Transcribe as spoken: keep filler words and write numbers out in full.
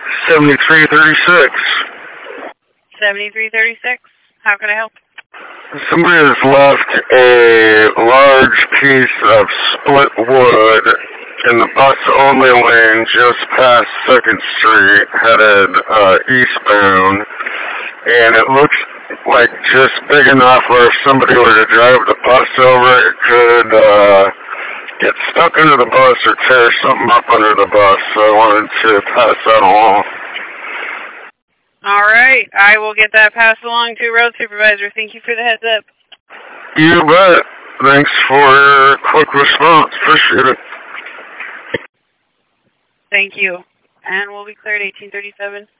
seventy-three thirty-six. seventy-three thirty-six. How can I help? Somebody has left a large piece of split wood in the bus-only lane just past second Street, headed uh, eastbound, and it looks like just big enough where if somebody were to drive the bus over, it could uh, get stuck under the bus or tear something up under the bus, so I wanted to pass that along. All right, I will get that passed along to Road Supervisor. Thank you for the heads up. You bet. Thanks for your quick response. Appreciate it. Thank you. And we'll be cleared eighteen thirty-seven.